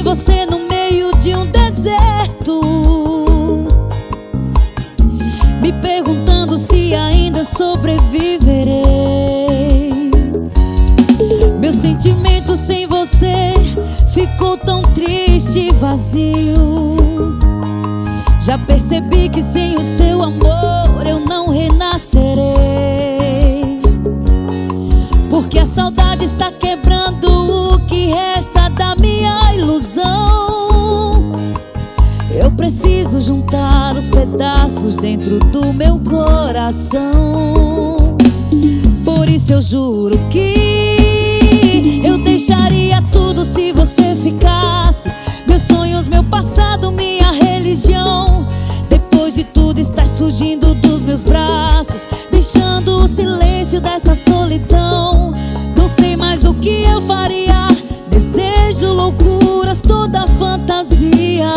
você no meio de um deserto, me perguntando se ainda sobreviverei. Meu sentimento sem você ficou tão triste e vazio. Já percebi que sem o seu amor eu não renascerei, porque a saudade está quebrando o que resta da minha ilusão. Eu preciso juntar os pedaços dentro do meu coração. Por isso eu juro que eu deixaria tudo se você ficasse. Meus sonhos, meu passado, minha religião. Depois de tudo está surgindo dos meus braços, deixando o silêncio dessa solidão. Não sei mais o que eu faria. Desejo, loucuras, toda fantasia.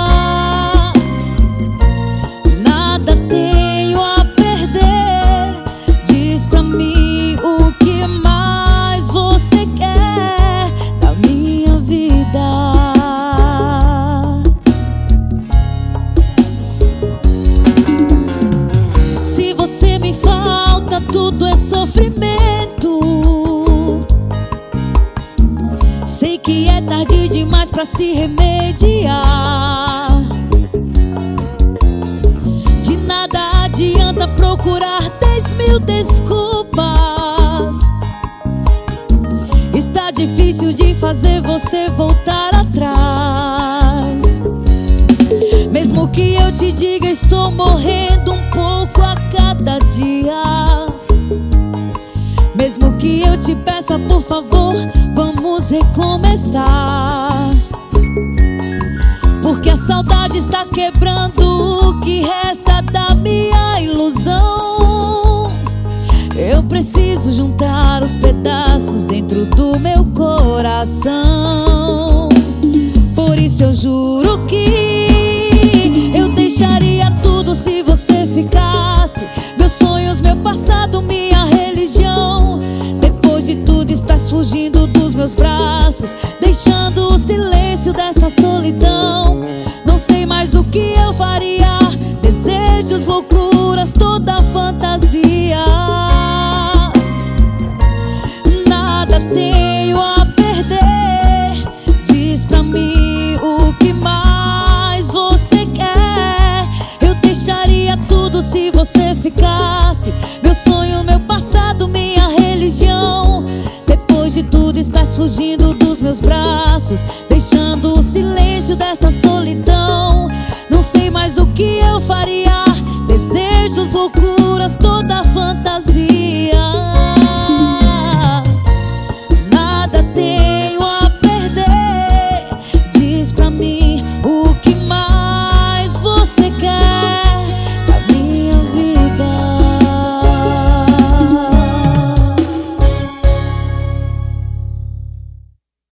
Nada tenho a perder. Diz pra mim o que mais você quer da minha vida. Se você me falta, tudo é sofrimento. Sei que é tarde demais pra se remediar. De nada adianta procurar 10.000 desculpas. Está difícil de fazer você voltar atrás. Mesmo que eu te diga, estou morrendo um pouco a cada dia. Mesmo que eu te peça, por favor, vamos recomeçar. Porque a saudade está quebrando o que resta da minha ilusão. Eu preciso juntar os pedaços dentro do meu coração. Por isso eu juro que eu deixaria tudo se você ficasse. Meus sonhos, meu passado, minha religião. Depois de tudo estás fugindo dos meus braços, deixando o silêncio dessa solidão. Não sei mais o que eu faria. Desejos, loucuras, toda fantasia. Nada tenho a perder. Diz pra mim o que mais você quer. Eu deixaria tudo se você ficasse. Meu sonho, meu passado, minha religião. Depois de tudo estás fugindo dos meus braços, deixando o silêncio dessa solidão. Não sei mais o que eu faria. Desejos, loucuras, toda fantasia.